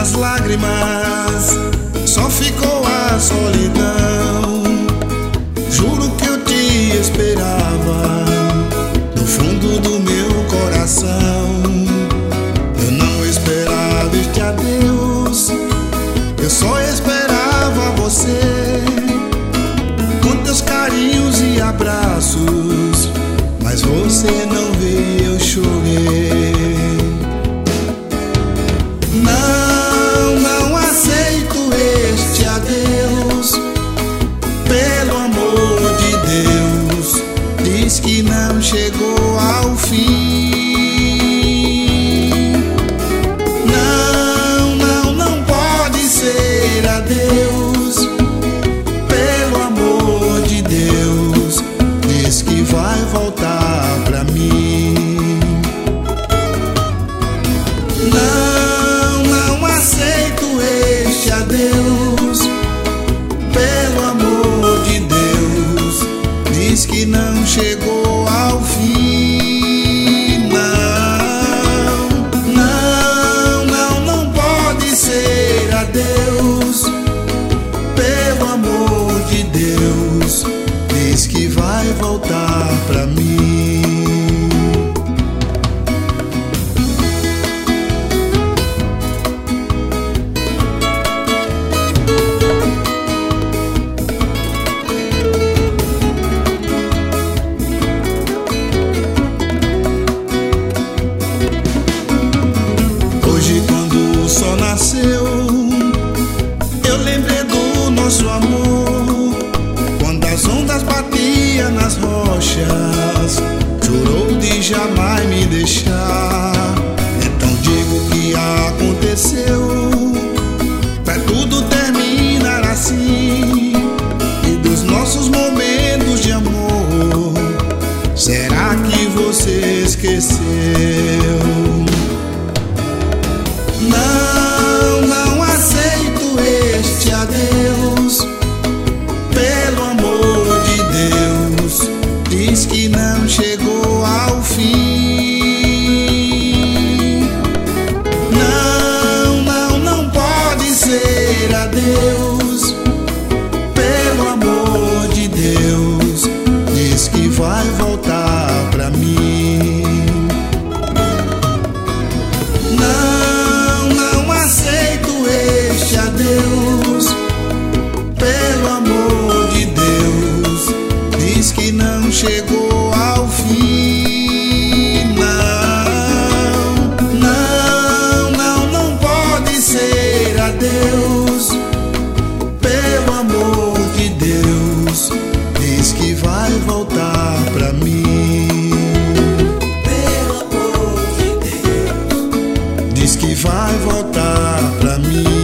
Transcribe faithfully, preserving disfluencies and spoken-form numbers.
das lágrimas, só ficou a solidão. Juro que eu te esperava do fundo do meu coração. Eu não esperava este adeus, eu só esperava você. Com teus carinhos e abraços, mas você não veio, eu chorei. Não, não aceito este adeus. Pelo amor de Deus, diz que não chegou ao fim. Não, não, não pode ser adeus. Pelo amor de Deus, diz que vai voltar pra mim. Não, não aceito este adeus. Pelo amor de Deus, diz que não chegou ao fim. Não, não, não, não pode ser adeus. Pelo amor de Deus, diz que vai voltar pra mim. Hoje, quando o sol nasceu, eu lembrei do nosso amor. Quando as ondas batiam nas rochas, jurou de jamais me deixar. Então digo o que aconteceu, pra tudo terminar assim. E dos nossos momentos de amor, será que você esqueceu? Não, não aceito este adeus. Pelo amor de Deus, diz que não chegou ao fim. Não, não, não pode ser adeus. Pelo amor de Deus, diz que vai voltar pra mim. Não, não aceito este adeus. Pelo amor de Deus, diz que não chegou ao fim. Não, não, não, não pode ser adeus. Pelo amor de Deus, diz que vai voltar pra mim. Pelo amor de Deus, diz que vai voltar pra mim.